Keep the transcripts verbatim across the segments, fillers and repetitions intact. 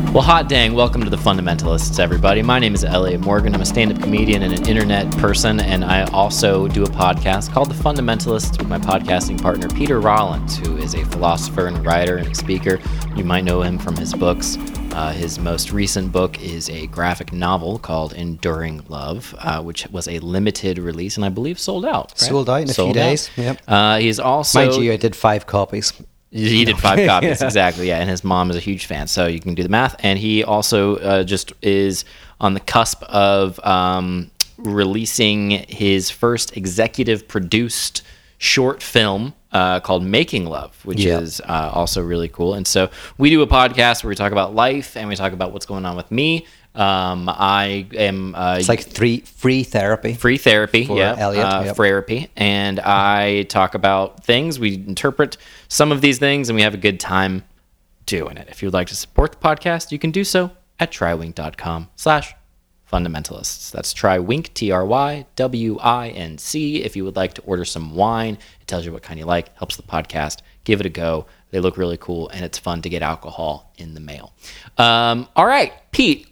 Well, hot dang, welcome to The Fundamentalists, everybody. My name is Elliot Morgan. I'm a stand-up comedian and an internet person, and I also do a podcast called The Fundamentalists with my podcasting partner, Peter Rollins, who is a philosopher and writer and a speaker. You might know him from his books. Uh, his most recent book is a graphic novel called Enduring Love, uh, which was a limited release and I believe sold out. Right? Sold out in a sold few out. days. Yep. Uh, he's also... Mind you, I did five copies. He did five copies, yeah. Exactly, yeah, and his mom is a huge fan, so you can do the math. And he also uh, just is on the cusp of um, releasing his first executive-produced short film uh, called Making Love, which yeah. is uh, also really cool. And so we do a podcast where we talk about life, and we talk about what's going on with me. Um, I am... Uh, it's like three, free therapy. Free therapy, for yeah. Elliot, uh, yep. Therapy. And I talk about things. We interpret some of these things, and we have a good time doing it. If you'd like to support the podcast, you can do so at trywink.com slash fundamentalists. That's trywink, T R Y W I N C. If you would like to order some wine, it tells you what kind you like, helps the podcast. Give it a go. They look really cool, and it's fun to get alcohol in the mail. Um, all right, Pete.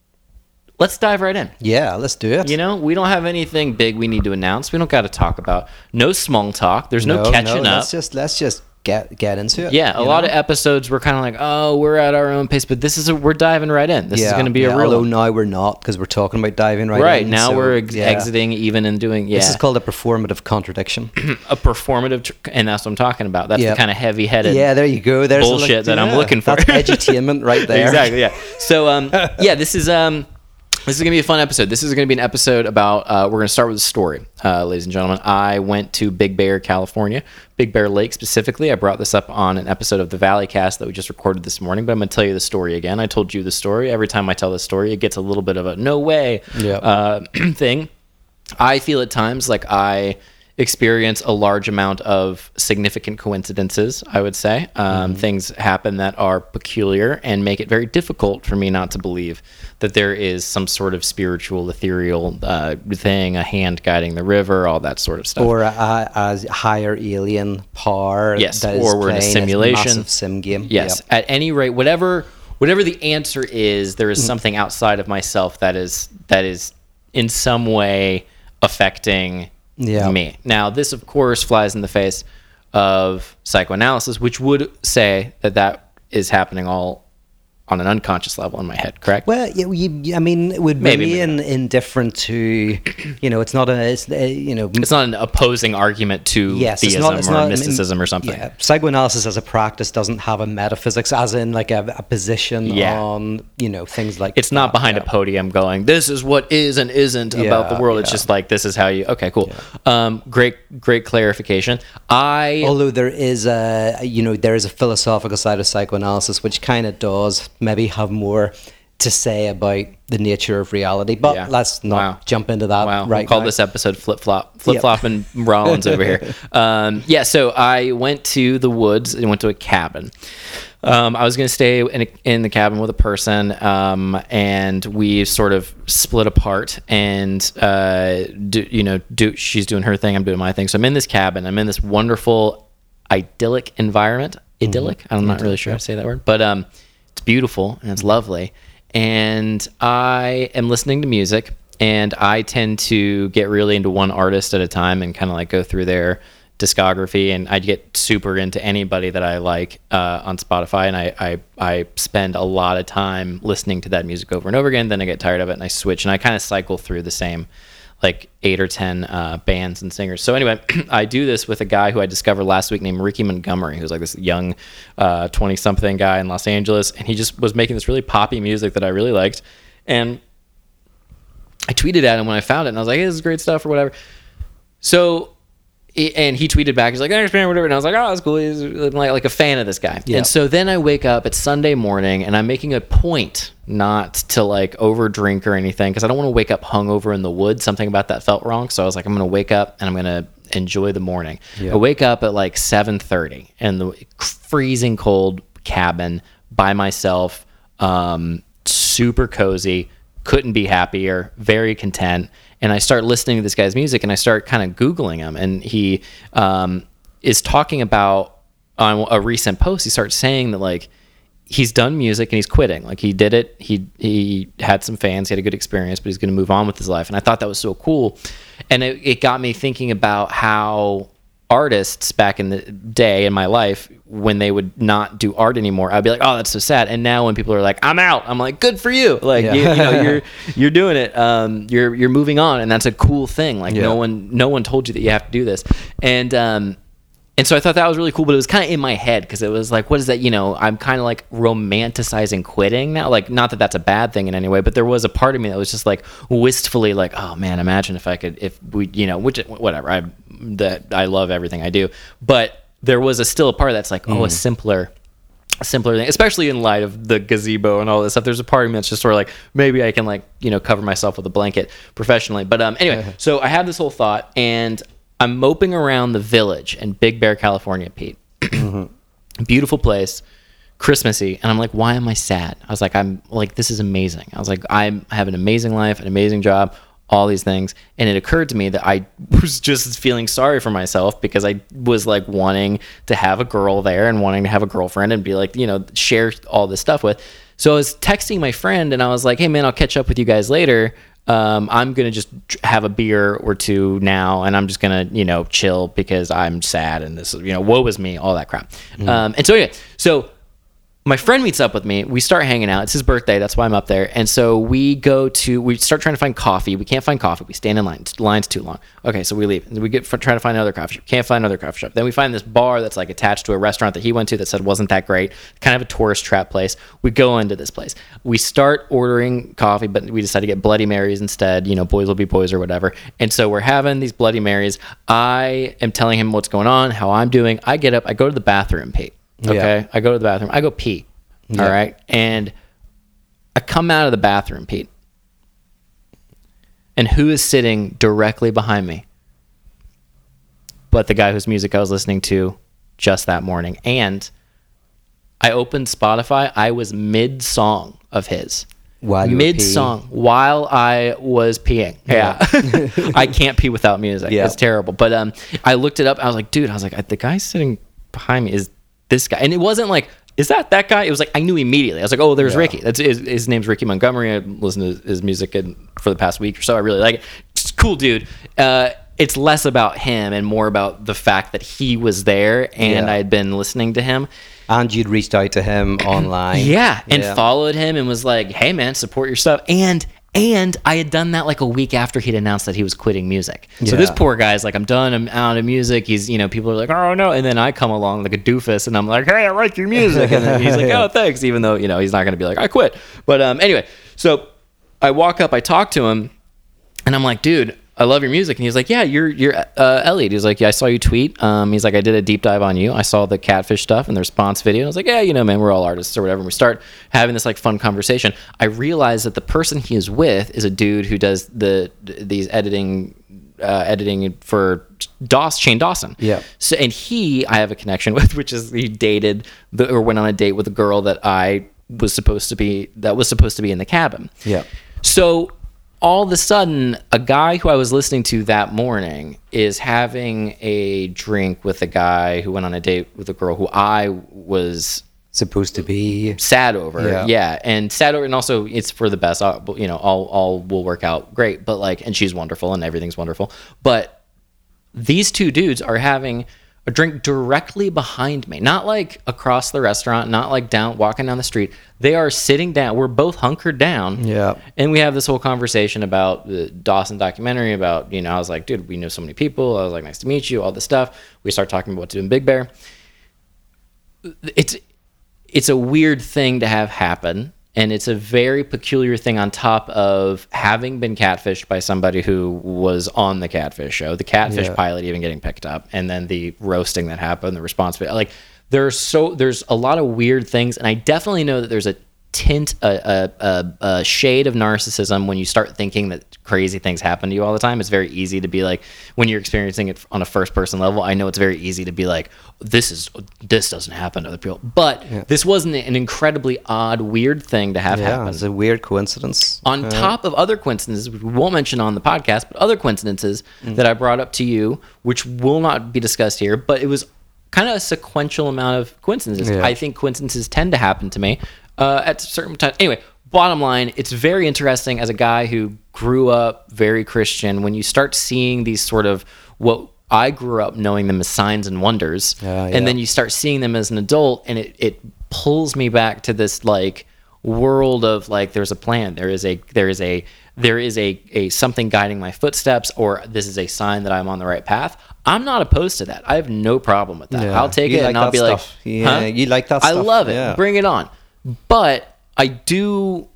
Let's dive right in. Yeah, let's do it. You know, we don't have anything big we need to announce. We don't got to talk about. No small talk. There's no, no catching no, up. Let's just let's just get get into it. Yeah, a lot know? of episodes we're kind of like, oh, we're at our own pace, but this is a, we're diving right in. This yeah, is going to be yeah, a real. Although now we're not because we're talking about diving right, right in. Right now so, we're ex- yeah. exiting even and doing. Yeah, this is called a performative contradiction. A performative, tr- and that's what I'm talking about. That's yep. the kind of heavy-headed. Yeah, there you go. There's bullshit like, that yeah, I'm looking for. That's edutainment right there. Exactly. Yeah. So, um, yeah, this is um. This is going to be a fun episode. This is going to be an episode about, uh, we're going to start with a story, uh, ladies and gentlemen. I went to Big Bear, California, Big Bear Lake specifically. I brought this up on an episode of the Valley Cast that we just recorded this morning, but I'm going to tell you the story again. I told you the story. Every time I tell the story, it gets a little bit of a no way yep. uh, thing. I feel at times like I experience a large amount of significant coincidences, I would say. Um, mm-hmm. Things happen that are peculiar and make it very difficult for me not to believe that there is some sort of spiritual, ethereal uh, thing, a hand guiding the river, all that sort of stuff. Or a, a higher alien power. Yes, that or is we're in a playing simulation. Massive sim game. Yes, yep. At any rate, whatever whatever the answer is, there is something outside of myself that is that is in some way affecting yeah. me. Now, this, of course, flies in the face of psychoanalysis, which would say that that is happening all on an unconscious level in my head, correct? Well, you, you, I mean, it would maybe, be maybe in, indifferent to, you know, it's not a, it's, a, you know... It's not an opposing argument to yes, theism it's not, it's or not, mysticism I mean, or something. Yeah, psychoanalysis as a practice doesn't have a metaphysics, as in like a, a position yeah. on, you know, things like It's that, not behind yeah. a podium going, this is what is and isn't yeah, about the world. yeah. It's just like, this is how you... Okay, cool. Yeah. Um, great, great clarification. I... Although there is a, you know, there is a philosophical side of psychoanalysis which kind of does maybe have more to say about the nature of reality, but yeah. let's not wow. jump into that wow. right we'll call now. this episode flip flop, flip flop, and Rollins over here. Um, yeah, so I went to the woods and went to a cabin. Um, I was going to stay in, a, in the cabin with a person, um, and we sort of split apart. And uh, do, you know, do she's doing her thing, I'm doing my thing. So I'm in this cabin. I'm in this wonderful, idyllic environment. Idyllic. Mm-hmm. I'm not idyllic, really sure yeah. how to say that word, but um. It's beautiful and it's lovely, and I am listening to music, and I tend to get really into one artist at a time and kind of like go through their discography, and I get super into anybody that I like uh, on Spotify, and I, I I spend a lot of time listening to that music over and over again. Then I get tired of it and I switch, and I kind of cycle through the same like eight or ten uh, bands and singers. So anyway, I do this with a guy who I discovered last week named Ricky Montgomery, who's like this young uh, twenty-something guy in Los Angeles, and he just was making this really poppy music that I really liked. And I tweeted at him when I found it, and I was like, hey, this is great stuff or whatever. So, and he tweeted back, he's like, I understand, whatever. And I was like, oh, that's cool. He's like, like a fan of this guy. Yeah. And so then I wake up, it's Sunday morning, and I'm making a point not to like over drink or anything, because I don't want to wake up hungover in the woods. Something about that felt wrong. So I was like, I'm going to wake up and I'm going to enjoy the morning. Yeah. I wake up at like seven thirty in the freezing cold cabin by myself, um, super cozy, couldn't be happier, very content. And I start listening to this guy's music, and I start kind of Googling him, and he um, is talking about on a recent post. He starts saying that like he's done music and he's quitting. Like he did it. He he had some fans. He had a good experience, but he's going to move on with his life. And I thought that was so cool. And it, it got me thinking about how artists back in the day in my life, when they would not do art anymore, I'd be like, oh, that's so sad. And now when people are like, I'm out, I'm like, good for you. Like, yeah. you, you know, you're, you're doing it. Um, you're, you're moving on. And that's a cool thing. Like yeah. no one, no one told you that you have to do this. And, um, And so I thought that was really cool, but it was kind of in my head because it was like, what is that? You know, I'm kind of like romanticizing quitting now. Like, not that that's a bad thing in any way, but there was a part of me that was just like wistfully like, oh man, imagine if I could, if we, you know, which, whatever. I, that I love everything I do, but there was a still a part that's like, oh, mm. a simpler, a simpler thing, especially in light of the gazebo and all this stuff. There's a part of me that's just sort of like, maybe I can like, you know, cover myself with a blanket professionally. But um, anyway, so I had this whole thought and I'm moping around the Village in Big Bear, California, Pete. Mm-hmm. Beautiful place, Christmassy. And I'm like, why am I sad? I was like, I'm like, this is amazing. I was like, I'm, I have an amazing life, an amazing job, all these things. And it occurred to me that I was just feeling sorry for myself because I was like wanting to have a girl there and wanting to have a girlfriend and be like, you know, share all this stuff with. So I was texting my friend and I was like, hey man, I'll catch up with you guys later. Um, I'm going to just have a beer or two now and I'm just going to, you know, chill because I'm sad and this, you know, woe is me, all that crap. Mm. Um, and so, anyway, so my friend meets up with me. We start hanging out. It's his birthday. That's why I'm up there. And so we go to, we start trying to find coffee. We can't find coffee. We stand in line. The line's too long. Okay, so we leave. And we get try to find another coffee shop. Can't find another coffee shop. Then we find this bar that's like attached to a restaurant that he went to that said wasn't that great. Kind of a tourist trap place. We go into this place. We start ordering coffee, but we decide to get Bloody Marys instead. You know, boys will be boys or whatever. And so we're having these Bloody Marys. I am telling him what's going on, how I'm doing. I get up. I go to the bathroom, Pete. Okay? Yeah. I go to the bathroom. I go pee. Yeah. All right. And I come out of the bathroom, Pete. And who is sitting directly behind me? But the guy whose music I was listening to just that morning. And I opened Spotify. I was mid-song of his. While you mid-song. While I was peeing. Yeah. yeah. I can't pee without music. Yeah. It's terrible. But um, I looked it up. I was like, dude, I was like, the guy sitting behind me is this guy. And it wasn't like, is that that guy? It was like, I knew immediately. I was like, oh, there's yeah. Ricky. That's his, his name's Ricky Montgomery. I listened to his music in, for the past week or so. I really like it. Just cool dude. Uh, it's less about him and more about the fact that he was there and yeah. I had been listening to him. And you'd reached out to him online. Yeah, and yeah. followed him and was like, hey, man, support your stuff. And and I had done that like a week after he'd announced that he was quitting music. Yeah. So this poor guy's like, I'm done. I'm out of music. He's, you know, people are like, oh, no. And then I come along like a doofus and I'm like, hey, I like your music. And then he's like, oh, thanks. Even though, you know, he's not going to be like, I quit. But um, anyway, so I walk up, I talk to him and I'm like, dude, I love your music. And he's like, yeah, you're you're uh, Elliot. He's like, yeah, I saw you tweet. Um, he's like, I did a deep dive on you. I saw the catfish stuff and the response video. I was like, yeah, you know, man, we're all artists or whatever. And we start having this like fun conversation. I realize that the person he is with is a dude who does the these editing uh, editing for Dawson, Shane Dawson. Yeah. So and he, I have a connection with, which is he dated the, or went on a date with a girl that I was supposed to be that was supposed to be in the cabin. Yeah. So all of a sudden, a guy who I was listening to that morning is having a drink with a guy who went on a date with a girl who I was supposed to be sad over. Yeah, yeah and sad over, and also it's for the best. I'll, you know, all all will work out great. But like, and she's wonderful, and everything's wonderful. But these two dudes are having a drink directly behind me, not like across the restaurant, not like down walking down the street. They are sitting down. We're both hunkered down. Yeah. And we have this whole conversation about the Dawson documentary about, you know, I was like, dude, we know so many people. I was like, nice to meet you, all this stuff. We start talking about what to do in Big Bear. It's it's a weird thing to have happen. And it's a very peculiar thing on top of having been catfished by somebody who was on the Catfish show, the Catfish yeah. pilot even getting picked up, and then the roasting that happened, the response. Like, there's so there's a lot of weird things, and I definitely know that there's a tint, a, a, a, a shade of narcissism when you start thinking that crazy things happen to you all the time. It's very easy to be like, when you're experiencing it on a first person level, I know it's very easy to be like, this is this doesn't happen to other people. But yeah. this wasn't an incredibly odd, weird thing to have yeah, happen. It's a weird coincidence. On uh, top of other coincidences, which we won't mention on the podcast, but other coincidences mm. that I brought up to you, which will not be discussed here, but it was kind of a sequential amount of coincidences. Yeah. I think coincidences tend to happen to me uh, at certain times. Anyway, bottom line, it's very interesting as a guy who grew up very Christian. When you start seeing these sort of what I grew up knowing them as signs and wonders, Uh, yeah. and then you start seeing them as an adult, and it, it pulls me back to this like world of like there's a plan, there is a there is a there is a, a something guiding my footsteps, or this is a sign that I'm on the right path. I'm not opposed to that. I have no problem with that. Yeah. I'll take You it like and I'll that be stuff. like, Yeah, huh? you like that I stuff. love it. Yeah. Bring it on. But I do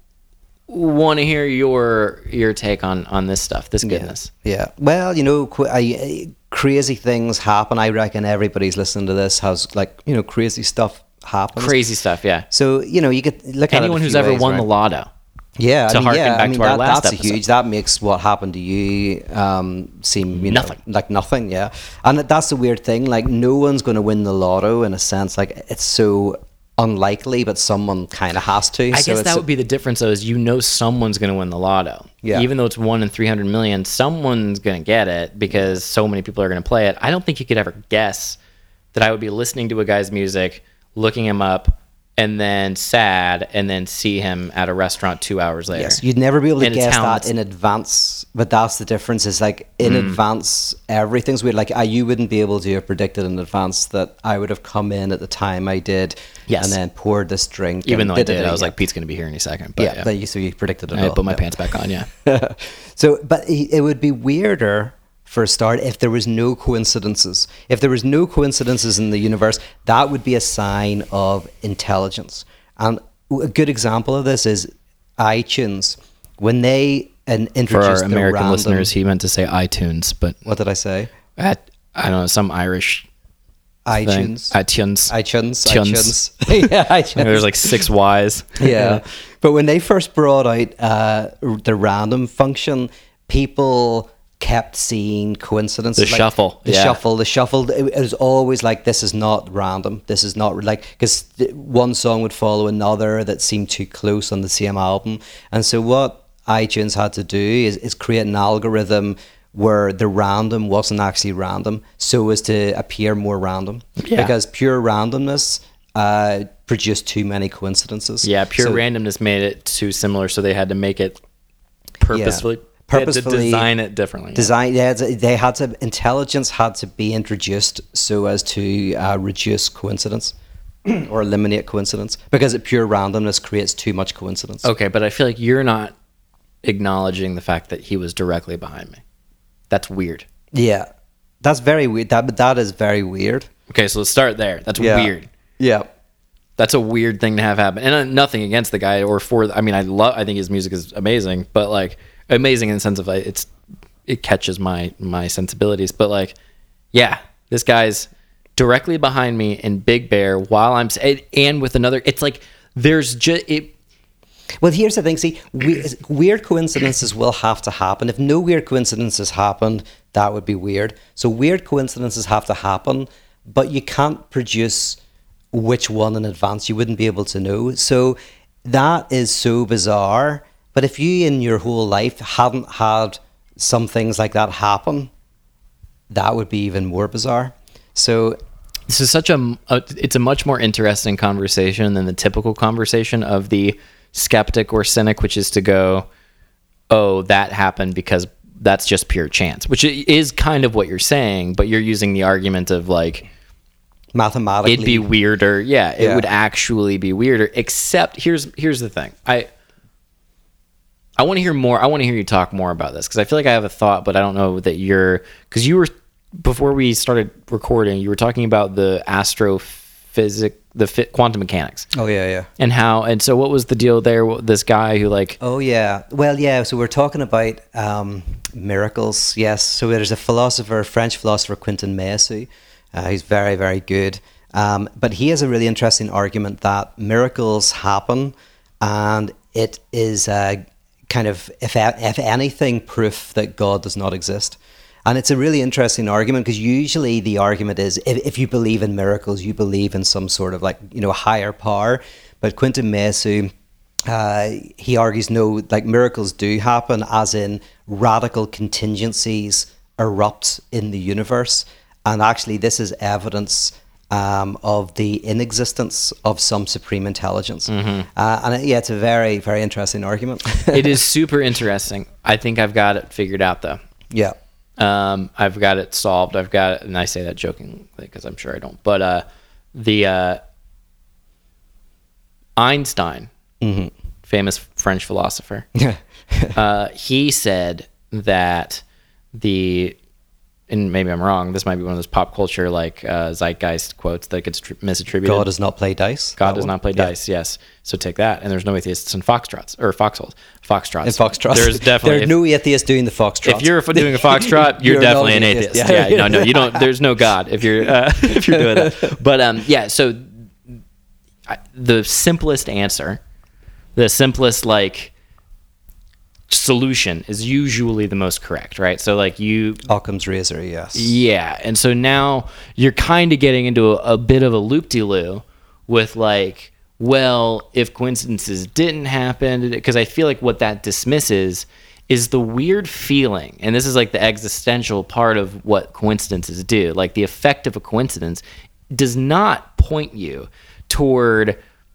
want to hear your your take on on this stuff, this goodness. Yeah. yeah. Well, you know, qu- I, I, crazy things happen. I reckon everybody's listening to this has like, you know, crazy stuff happens. Crazy stuff, yeah. So, you know, you get look at it Anyone a who's few ever ways, won right? the lotto. Yeah, to I mean, harken yeah, back I mean, to our that, last that's episode. a huge. That makes what happened to you um, seem you know, Nothing. like nothing. Yeah, and that's the weird thing. Like, no one's going to win the lotto in a sense. Like, it's so unlikely, but someone kind of has to. I so guess it's that would be the difference, though, is you know someone's going to win the lotto. Yeah. Even though it's one in three hundred million, someone's going to get it because so many people are going to play it. I don't think you could ever guess that I would be listening to a guy's music, looking him up, and then sad, and then see him at a restaurant two hours later. Yes, you'd never be able to And a guess talent. that in advance. But that's the difference. Is like in Mm. advance, everything's weird. Like, I, you wouldn't be able to have predicted in advance that I would have come in at the time I did, Yes. and then poured this drink. Even and though I it did, I was again. like, Pete's going to be here any second. But yeah, yeah, that you, so you predicted it. I all. put my Yeah. pants back on, yeah. So, but it it would be weirder for a start if there was no coincidences. If there was no coincidences in the universe, that would be a sign of intelligence. And a good example of this is iTunes. When they uh, For introduced our the American random, listeners, he meant to say iTunes, but what did I say? at, I don't know, some Irish thing. iTunes. iTunes. iTunes. Tunes. iTunes. yeah, iTunes. There's like six Y's. yeah. But when they first brought out uh, the random function, people kept seeing coincidences. The shuffle, The yeah. shuffle. The shuffle. It, it was always like, this is not random. This is not like, because one song would follow another that seemed too close on the same album. And so what iTunes had to do is, is create an algorithm where the random wasn't actually random, so as to appear more random. Yeah. Because pure randomness uh, produced too many coincidences. Yeah, pure So- randomness made it too similar, so they had to make it purposefully. Yeah. They had to Purposefully design it differently. yeah. Design. They had, to, they had to. Intelligence had to be introduced so as to uh, reduce coincidence or eliminate coincidence, because it pure randomness creates too much coincidence. Okay, but I feel like you're not acknowledging the fact that he was directly behind me. That's weird. Yeah, that's very weird. That but that is very weird. Okay, so let's start there. That's Yeah. weird. Yeah. That's a weird thing to have happen. And uh, nothing against the guy or for. I mean, I love. I think his music is amazing, but like amazing in the sense of like it's it catches my my sensibilities. But like, yeah, this guy's directly behind me in Big Bear while I'm s- and with another. It's like there's just it. Well, here's the thing. See, we, weird coincidences will have to happen. If no weird coincidences happened, that would be weird. So weird coincidences have to happen, but you can't produce which one in advance. You wouldn't be able to know. So that is so bizarre. But if you in your whole life hadn't had some things like that happen, that would be even more bizarre. So This is such a, a it's a much more interesting conversation than the typical conversation of the skeptic or cynic, which is to go, oh, that happened because that's just pure chance, which i- is kind of what you're saying, but you're using the argument of like mathematically, it'd be weirder. Yeah, it Yeah. would actually be weirder. Except here's here's the thing. I I want to hear more. I want to hear you talk more about this because I feel like I have a thought, but I don't know that you're because you were before we started recording. You were talking about the astrophysics, the fi- quantum mechanics, Oh yeah, yeah. and how. And so, what was the deal there? with This guy who like Oh yeah. Well, yeah. So we're talking about um, miracles. Yes. So there's a philosopher, French philosopher, Quentin Meillassoux. Uh, he's very, very good. Um, but he has a really interesting argument that miracles happen, and it is uh, kind of, if if anything, proof that God does not exist. And it's a really interesting argument because usually the argument is if, if you believe in miracles, you believe in some sort of like, you know, higher power. But Quentin Meillassoux, uh, he argues no, like miracles do happen, as in radical contingencies erupt in the universe. And actually this is evidence um, of the inexistence of some supreme intelligence. Mm-hmm. Uh, and it, yeah, it's a very, very interesting argument. It is super interesting. I think I've got it figured out, though. Yeah. Um, I've got it solved. I've got it, and I say that jokingly because I'm sure I don't. But uh, the uh, Einstein, mm-hmm. famous French philosopher, uh, he said that the, and maybe I'm wrong, this might be one of those pop culture like uh, zeitgeist quotes that gets tr- misattributed. God does not play dice. God does one? not play yeah. dice, yes. So take that. And there's no atheists in foxtrots, or foxholes. Foxtrots. In foxtrots. There's definitely... There's no atheists doing the foxtrots. If you're doing a foxtrot, you're, you're definitely an atheist. atheist. Yeah. yeah, no, no, you don't, there's no God if you're, uh, if you're doing that. But um, yeah, so I, the simplest answer, the simplest like solution is usually the most correct, right? So like you Occam's razor, yes. Yeah. And so now you're kind of getting into a, a bit of a loop-de-loo with like, well, if coincidences didn't happen, because I feel like what that dismisses is the weird feeling, and this is like the existential part of what coincidences do. Like the effect of a coincidence does not point you toward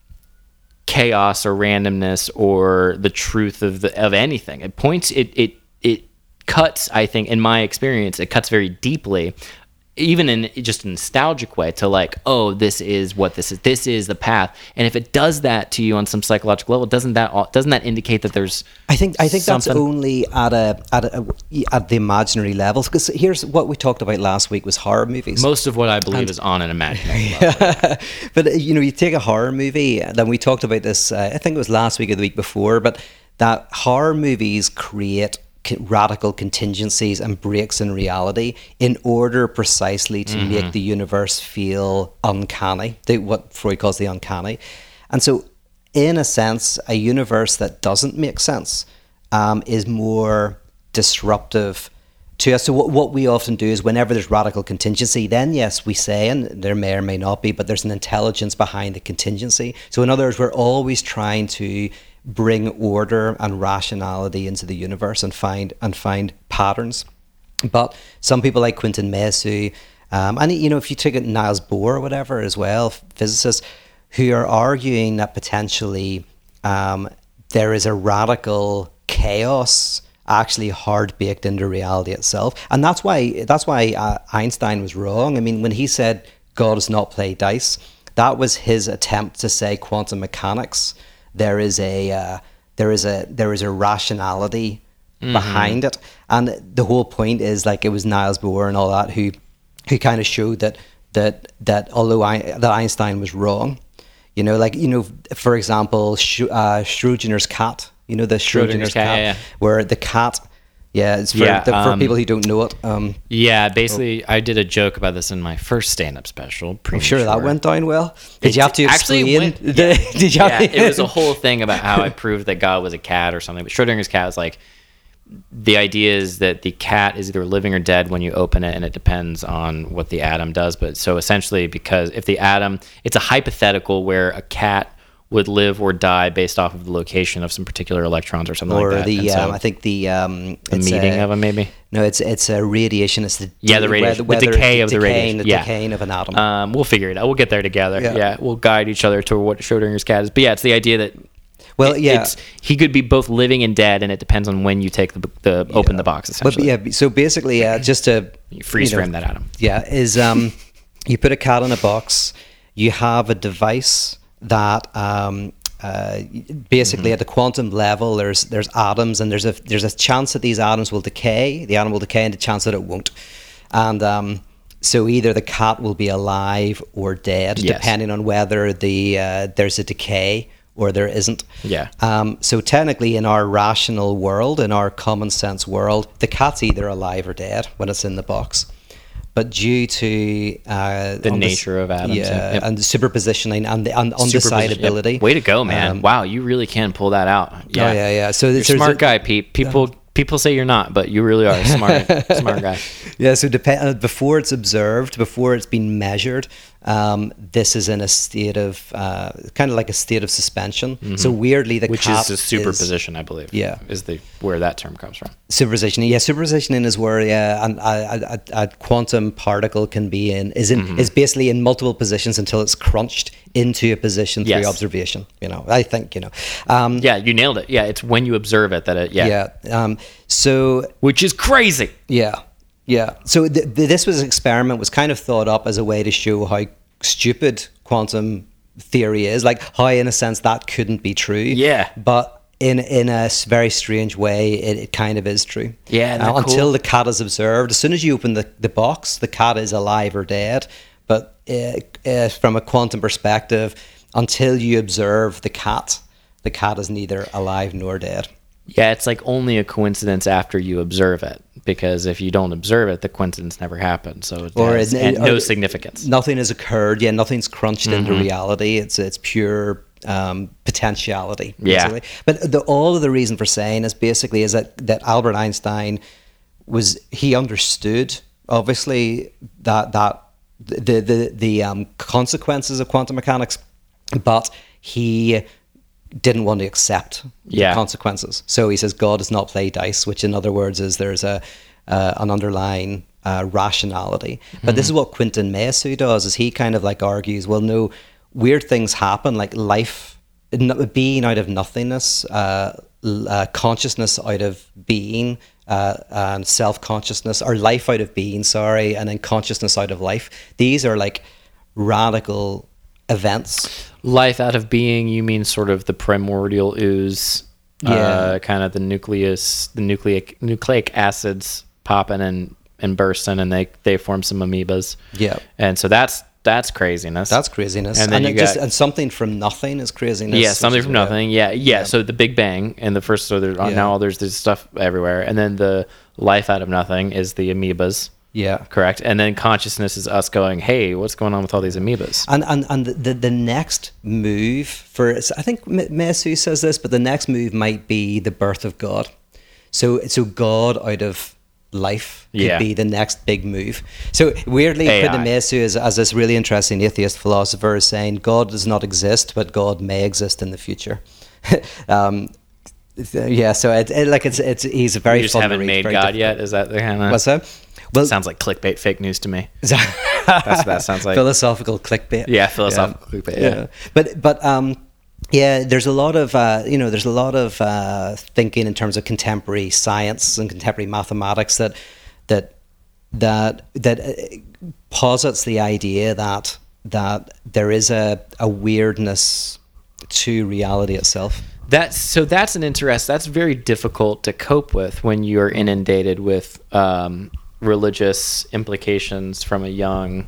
chaos or randomness or the truth of the of anything. It points it it it cuts, I think, in my experience, it cuts very deeply, even in just a nostalgic way, to like, oh, this is what this is. This is the path. And if it does that to you on some psychological level, doesn't that doesn't that indicate that there's? I think I think something? that's only at a at a, at the imaginary levels. Because here's what we talked about last week was horror movies. Most of what I believe and, is on an imaginary level. But you know, you take a horror movie. Then we talked about this. Uh, I think it was last week or the week before. But that horror movies create radical contingencies and breaks in reality in order precisely to mm-hmm. make the universe feel uncanny, the, what Freud calls the uncanny. And so in a sense, a universe that doesn't make sense um, is more disruptive to us. So what, what we often do is whenever there's radical contingency, then yes, we say, and there may or may not be, but there's an intelligence behind the contingency. So in other words, we're always trying to bring order and rationality into the universe and find and find patterns. But some people like Quentin Meillassoux, um, and you know, if you take it Niels Bohr or whatever as well, physicists who are arguing that potentially um, there is a radical chaos actually hard baked into reality itself, and that's why that's why uh, Einstein was wrong. I mean, when he said God does not play dice, that was his attempt to say quantum mechanics. There is a uh, there is a there is a rationality mm-hmm. behind it, and the whole point is like it was Niels Bohr and all that who who kind of showed that that that although I, that Einstein was wrong, you know, like you know, for example, Sch- uh, Schrodinger's cat, you know, the Schrodinger's, Schrodinger's cat, cat yeah, yeah. where the cat. Yeah, it's for, yeah, the, for um, people who don't know it. Um, yeah, basically, oh. I did a joke about this in my first stand-up special. I'm sure that went down well. Did it, you have to explain? Went, yeah, did you yeah, have to, it was a whole thing about how I proved that God was a cat or something. But Schrodinger's cat was like, the idea is that the cat is either living or dead when you open it, and it depends on what the atom does. But so essentially, because if the atom, it's a hypothetical where a cat would live or die based off of the location of some particular electrons or something or like that. Or the, so um, I think the... Um, the meeting a, of them, maybe? No, it's it's a radiation. It's the... Yeah, the radiation. The decay of the radiation. The yeah. decaying of an atom. Um, we'll figure it out. We'll get there together. Yeah. yeah. We'll guide each other to what Schrodinger's cat is. But yeah, it's the idea that... Well, it, yeah. It's, he could be both living and dead, and it depends on when you take the, the yeah. open the box, essentially. But yeah, so basically, uh, just to... You freeze you know, frame that atom. Yeah, is um, you put a cat in a box, you have a device that... Um, Uh, basically, mm-hmm. at the quantum level, there's there's atoms, and there's a there's a chance that these atoms will decay. The atom will decay, and a chance that it won't. And um, so either the cat will be alive or dead, yes. depending on whether the uh, there's a decay or there isn't. Yeah. Um, so technically, in our rational world, in our common sense world, the cat's either alive or dead when it's in the box. But due to uh, the nature of atoms, yeah, yep. and superpositioning and the and undecidability. Yep. Way to go, man! Um, wow, you really can pull that out. Yeah, oh, yeah, yeah. So you're a smart guy, Pete. People, People say you're not, but you really are a smart, smart guy. Yeah. So depend before it's observed, before it's been measured, um, this is in a state of uh, kind of like a state of suspension. Mm-hmm. So weirdly, the which cat is a superposition, is, I believe. Yeah, is the where that term comes from. Superposition. Yeah, superposition is where yeah, an, a, a, a quantum particle can be in is in mm-hmm. is basically in multiple positions until it's crunched into a position through yes. observation. You know, I think you know. Um, yeah, you nailed it. Yeah, it's when you observe it that it. Yeah. Yeah. Um, so which is crazy. Yeah. Yeah. So th- th- this was an experiment was kind of thought up as a way to show how stupid quantum theory is, like how in a sense that couldn't be true. Yeah. But in in a very strange way, it, it kind of is true. Yeah. Uh, cool? Until the cat is observed. As soon as you open the, the box, the cat is alive or dead. But uh, uh, from a quantum perspective, until you observe the cat, the cat is neither alive nor dead. Yeah, it's like only a coincidence after you observe it, because if you don't observe it, the coincidence never happened. So it or has it, no or significance. Nothing has occurred. Yeah, nothing's crunched mm-hmm. into reality. It's it's pure um, potentiality. Basically. Yeah. But the, all of the reason for saying is basically is that, that Albert Einstein was he understood obviously that that the the the um, consequences of quantum mechanics, but he didn't want to accept yeah. the consequences. So he says God does not play dice, which in other words is there's a uh, an underlying uh, rationality. But mm. this is what Quentin Meillassoux does, is he kind of like argues, well, no, weird things happen, like life, being out of nothingness, uh, uh, consciousness out of being, uh, and self-consciousness, or life out of being, sorry, and then consciousness out of life. These are like radical events. Life out of being, you mean sort of the primordial ooze, yeah, uh, kind of the nucleus, the nucleic nucleic acids popping and and bursting, and they they form some amoebas. Yeah, and so that's that's craziness. That's craziness. And then and you got, just and something from nothing is craziness. Yeah, something from nothing. Yeah, yeah, yeah. So the Big Bang and the first, so there, yeah. now there's this stuff everywhere, and then the life out of nothing is the amoebas. Yeah, correct. And then consciousness is us going, hey, what's going on with all these amoebas? And and and the the next move for, I think Meillassoux says this, but the next move might be the birth of God. So so God out of life could yeah. be the next big move. So weirdly, Quentin Meillassoux, as, as this really interesting atheist philosopher, is saying God does not exist, but God may exist in the future. um, yeah, so it, it, like it's it's he's a very. You just haven't read, made God difficult. Yet. Is that the kind of? What's that? Well, sounds like clickbait fake news to me. That's what that sounds like. Philosophical clickbait. Yeah, philosophical yeah. clickbait. Yeah. yeah, but but um, yeah, there's a lot of uh, you know, there's a lot of uh, thinking in terms of contemporary science and contemporary mathematics that that that that posits the idea that that there is a a weirdness to reality itself. That's so. That's an interest. That's very difficult to cope with when you're inundated with um, religious implications from a young,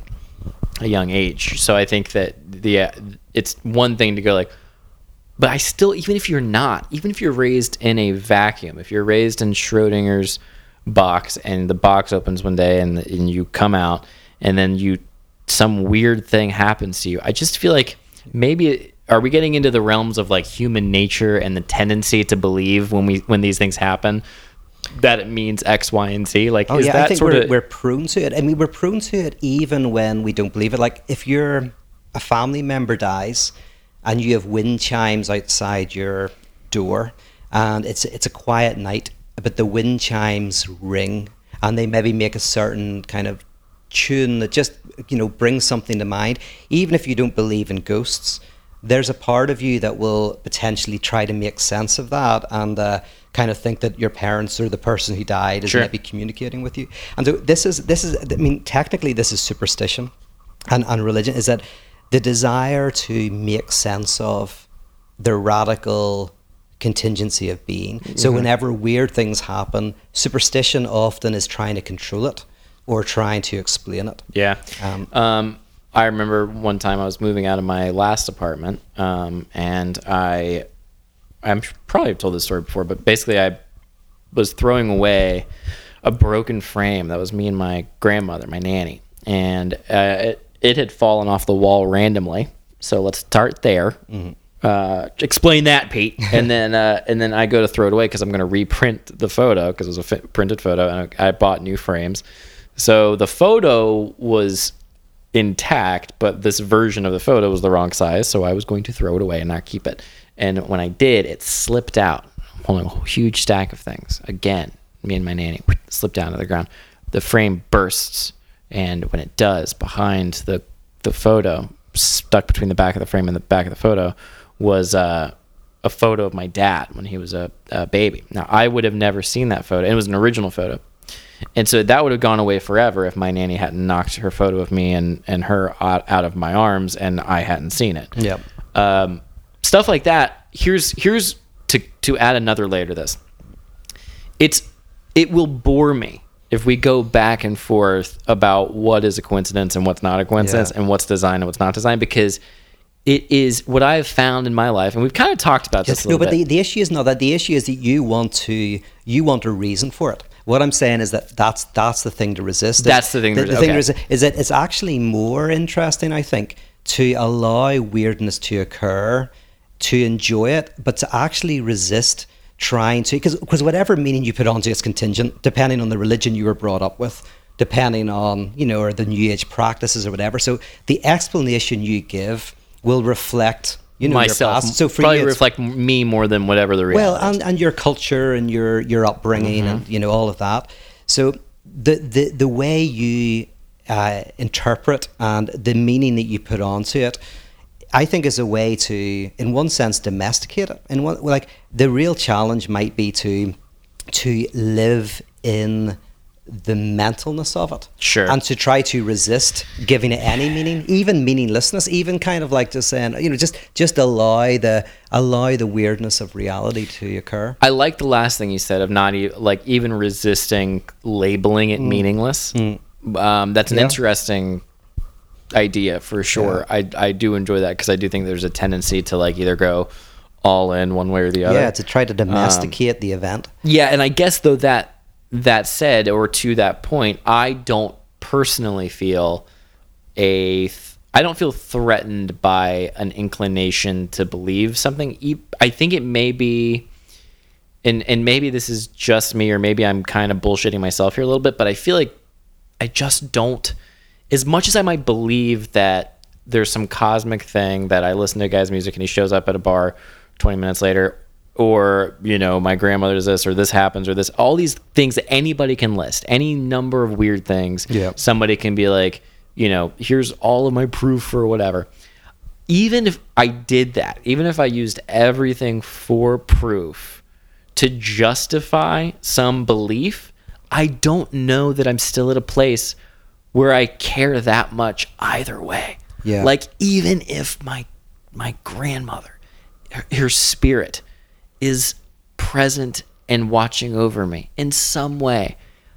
a young age. So I think that the uh, it's one thing to go like, but I still, even if you're not, even if you're raised in a vacuum, if you're raised in Schrodinger's box and the box opens one day and and you come out and then you some weird thing happens to you, I just feel like maybe. It, Are we getting into the realms of like human nature and the tendency to believe when we when these things happen that it means X, Y, and Z? Like, oh, is yeah, that I think sort we're, of we're prone to it. I mean, we're prone to it even when we don't believe it. Like, if you're a family member dies and you have wind chimes outside your door, and it's it's a quiet night, but the wind chimes ring, and they maybe make a certain kind of tune that just, you know, brings something to mind. Even if you don't believe in ghosts, there's a part of you that will potentially try to make sense of that and uh, kind of think that your parents or the person who died is sure. maybe communicating with you. And so this is, this is, I mean, technically this is superstition and, and religion, is that the desire to make sense of the radical contingency of being. Mm-hmm. So whenever weird things happen, superstition often is trying to control it or trying to explain it. Yeah. Um, um I remember one time I was moving out of my last apartment, um, and I, I'm probably told this story before, but basically I was throwing away a broken frame that was me and my grandmother, my nanny, and uh, it, it had fallen off the wall randomly. So let's start there. Mm-hmm. uh, explain that, Pete. And then uh, and then I go to throw it away because I'm going to reprint the photo because it was a fi- printed photo, and I bought new frames. So the photo was intact, but this version of the photo was the wrong size, so I was going to throw it away and not keep it. And when I did, it slipped out. I'm holding a huge stack of things. Again, me and my nanny slipped down to the ground. The frame bursts, and when it does, behind the the photo, stuck between the back of the frame and the back of the photo, was uh, a photo of my dad when he was a, a baby. Now, I would have never seen that photo. It was an original photo. And so that would have gone away forever if my nanny hadn't knocked her photo of me and, and her out, out of my arms and I hadn't seen it. Yep. Um, stuff like that. Here's here's to, to add another layer to this. It's it will bore me if we go back and forth about what is a coincidence and what's not a coincidence Yeah. and what's designed and what's not designed, because it is what I have found in my life, and we've kind of talked about this a No, little but bit. the, the issue is not that. The issue is that you want to you want a reason for it. What I'm saying is that that's that's the thing to resist. That's the thing to the, the resist, thing okay. to resist is that it's actually more interesting, I think, to allow weirdness to occur, to enjoy it, but to actually resist trying to, because because whatever meaning you put onto it's contingent, depending on the religion you were brought up with, depending on, you know, or the New Age practices or whatever. So the explanation you give will reflect, you know, myself. your past. So for probably you, it's- reflect me more than whatever the reality well, is. and, and your culture and your your upbringing Mm-hmm. and you know all of that. So the the the way you uh, interpret and the meaning that you put onto it, I think, is a way to, in one sense, domesticate it. In one, like the real challenge might be to to live in the mentalness of it, Sure. and to try to resist giving it any meaning, even meaninglessness, even kind of like just saying, you know, just just allow the allow the weirdness of reality to occur. I like the last thing you said of not even like even resisting labeling it meaningless. Um, that's an Yeah. interesting idea for sure. I I do enjoy that because I do think there's a tendency to like either go all in one way or the other. Yeah, to try to domesticate Um, the event. Yeah, and I guess though that that said, or to that point, I don't personally feel a th- I don't feel threatened by an inclination to believe something. E- I think it may be, and and maybe this is just me, or maybe I'm kind of bullshitting myself here a little bit, but I feel like I just don't. As much as I might believe that there's some cosmic thing that I listen to a guy's music and he shows up at a bar twenty minutes later, or, you know, my grandmother does this, or this happens, or this, all these things that anybody can list, any number of weird things. Yeah. Somebody can be like, you know, here's all of my proof or whatever. Even if I did that, even if I used everything for proof to justify some belief, I don't know that I'm still at a place where I care that much either way. Yeah. Like, even if my my grandmother, her, her spirit is present and watching over me in some way,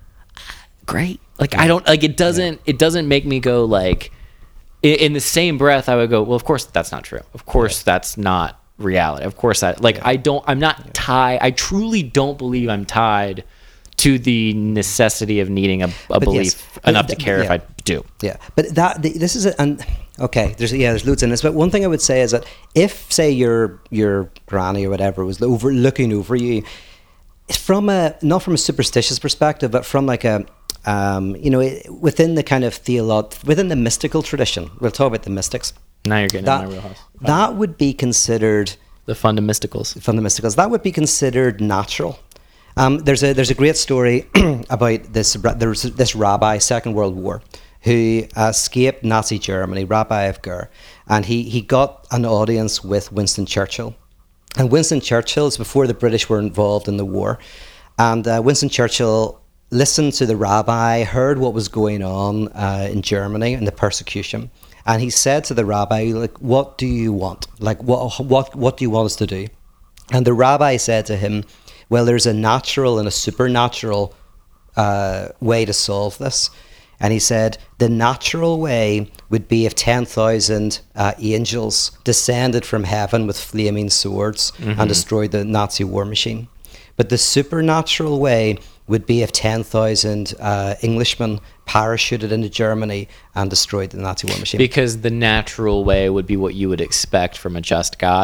great. Like, I don't, like, it doesn't, it doesn't make me go like, in, in the same breath, I would go, well, of course that's not true. Of course that's not reality. Of course that, like, I don't, I'm not tied, I truly don't believe I'm tied to the necessity of needing a, a belief yes, enough but to care yeah. if I do. Yeah, but that the, this is a, and okay. There's yeah, there's loads in this. But one thing I would say is that if, say, your your granny or whatever was over looking over you, from a not from a superstitious perspective, but from like a um, you know, within the kind of theolog, within the mystical tradition, we'll talk about the mystics. Now you're getting That in my wheelhouse. that would be considered The fundamentals. from the mysticals. That would be considered natural. Um, there's a there's a great story about this there's this rabbi, Second World War, who escaped Nazi Germany, Rabbi of Ger, and he he got an audience with Winston Churchill, and Winston Churchill is before the British were involved in the war, and uh, Winston Churchill listened to the rabbi, heard what was going on uh, in Germany and the persecution, and he said to the rabbi, like, "What do you want? Like, what what what do you want us to do?" And the rabbi said to him, well, there's a natural and a supernatural uh, way to solve this. And he said, the natural way would be if ten thousand uh, angels descended from heaven with flaming swords Mm-hmm. and destroyed the Nazi war machine. But the supernatural way would be if ten thousand uh, Englishmen parachuted into Germany and destroyed the Nazi war machine. Because the natural way would be what you would expect from a just God.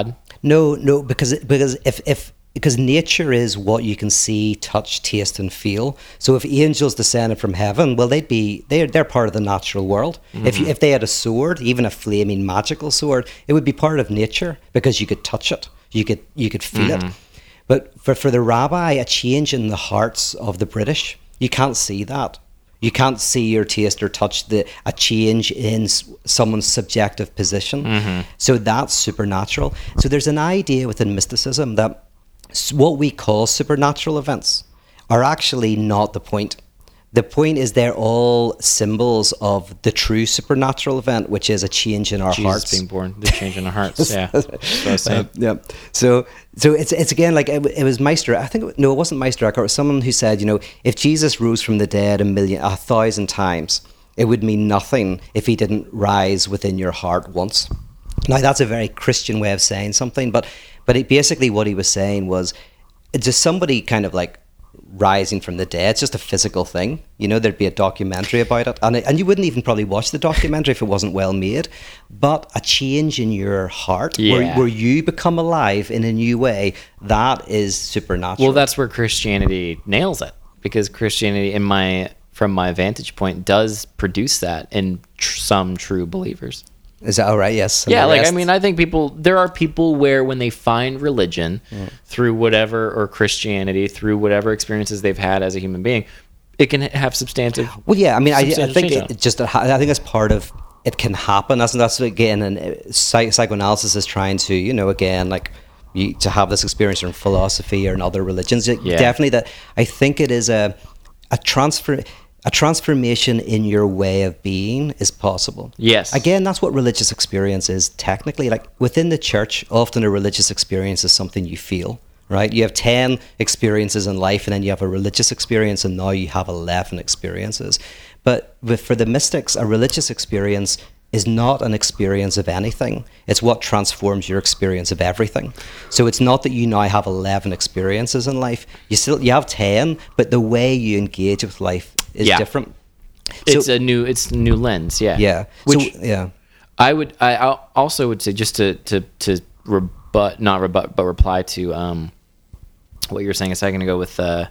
No, no, because it, because if if because nature is what you can see, touch, taste, and feel. So if angels descended from heaven, well, they'd be they're they're part of the natural world. Mm-hmm. If you, if they had a sword, even a flaming magical sword, it would be part of nature because you could touch it, you could you could feel mm-hmm. it. But for for the rabbi, a change in the hearts of the British, you can't see that. You can't see or taste or touch the a change in someone's subjective position. Mm-hmm. So that's supernatural. So there's an idea within mysticism that what we call supernatural events are actually not the point. The point is they're all symbols of the true supernatural event, which is a change in our Jesus hearts. being born, the change in our hearts. Yeah, that's what I was saying. Uh, yeah. So, so it's it's again like it, it was Meister. I think it, no, it wasn't Meister Eckhart. It was someone who said, you know, if Jesus rose from the dead a million, a thousand times, it would mean nothing if he didn't rise within your heart once. Now that's a very Christian way of saying something, but but it, basically what he was saying was, it's just somebody kind of like rising from the dead. It's just a physical thing, you know. There'd be a documentary about it, and it, and you wouldn't even probably watch the documentary if it wasn't well made. But a change in your heart, yeah. where where you become alive in a new way, that is supernatural. Well, that's where Christianity nails it, because Christianity, in my from my vantage point, does produce that in tr- some true believers. Is that all right? Yes. Yeah, like, I mean, I think people, there are people where when they find religion mm. through whatever, or Christianity, through whatever experiences they've had as a human being, it can have substantive. Well, yeah, I mean, I, I think it, it just, I think it's part of, it can happen. That's, that's again, and psych, psychoanalysis is trying to, you know, again, like, you, to have this experience in philosophy or in other religions. Yeah. Definitely that, I think it is a, a transfer, a transformation in your way of being is possible. Yes. Again, that's what religious experience is technically. Like within the church, often a religious experience is something you feel, right? You have ten experiences in life and then you have a religious experience, and now you have eleven experiences. But with, for the mystics, a religious experience is not an experience of anything. It's what transforms your experience of everything. So it's not that you now have eleven experiences in life. You still you have ten, but the way you engage with life is yeah. different. It's so, a new it's a new lens, yeah. Yeah. Which so, yeah. I would I also would say, just to to to rebut not rebut but reply to um what you were saying a second ago with uh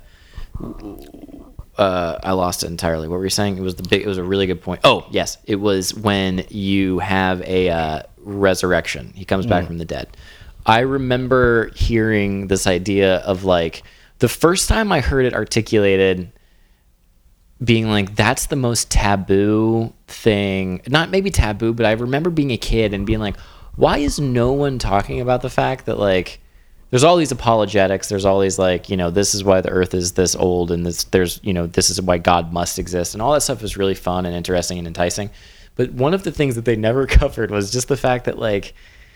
uh I lost it entirely. What were you saying? It was the big it was a really good point. Oh, yes. It was when you have a uh, resurrection. He comes back mm. from the dead. I remember hearing this idea of, like, the first time I heard it articulated, being like, that's the most taboo thing. Not maybe taboo, but I remember being a kid and being like, why is no one talking about the fact that, like, there's all these apologetics, there's all these, like, you know, this is why the earth is this old, and this there's, you know, this is why God must exist, and all that stuff is really fun and interesting and enticing. But one of the things that they never covered was just the fact that, like,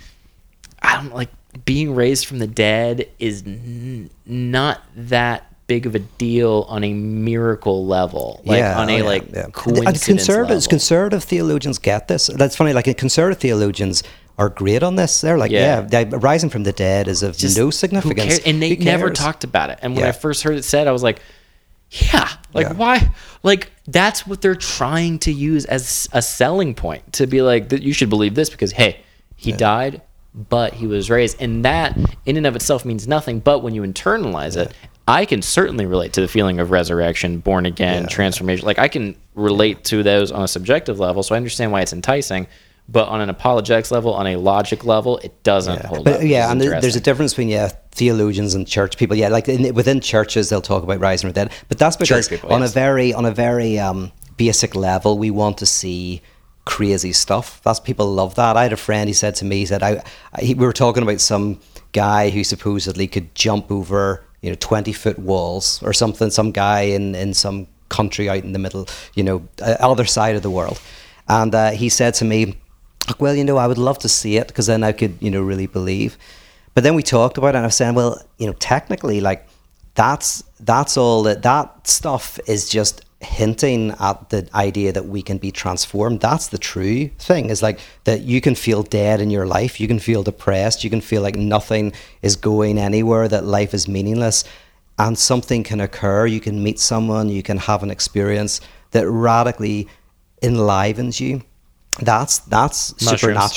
I don't like, being raised from the dead is n- not that big of a deal on a miracle level, like yeah, on a yeah, like yeah. coincidence conservatives, level. Conservative theologians get this. That's funny. Like conservative theologians are great on this. They're like, yeah, yeah rising from the dead is of Just, no significance, and they never talked about it. And when yeah. I first heard it said, I was like, yeah, like yeah. why? Like that's what they're trying to use as a selling point, to be like, that you should believe this because hey, he yeah. died, but he was raised, and that in and of itself means nothing. But when you internalize yeah. it, I can certainly relate to the feeling of resurrection, born again, yeah, transformation. Yeah. Like I can relate yeah. to those on a subjective level, so I understand why it's enticing. But on an apologetics level, on a logic level, it doesn't yeah. hold but, up. Yeah, and there's a difference between yeah theologians and church people. Yeah, like in, within churches they'll talk about rising from the dead, but that's because people, on yes. a very on a very um, basic level, we want to see crazy stuff. That's people love that. I had a friend. He said to me, he said, I, I he, we were talking about some guy who supposedly could jump over, you know, twenty foot walls or something, some guy in, in some country out in the middle, you know, uh, other side of the world. And uh, he said to me, well, you know, I would love to see it because then I could, you know, really believe. But then we talked about it and I was saying, well, you know, technically, like that's, that's all that, that stuff is just hinting at the idea that we can be transformed. That's the true thing, is like that you can feel dead in your life, you can feel depressed, you can feel like nothing is going anywhere, that life is meaningless, and something can occur. You can meet someone, you can have an experience that radically enlivens you. That's that's Mushrooms. supernatural.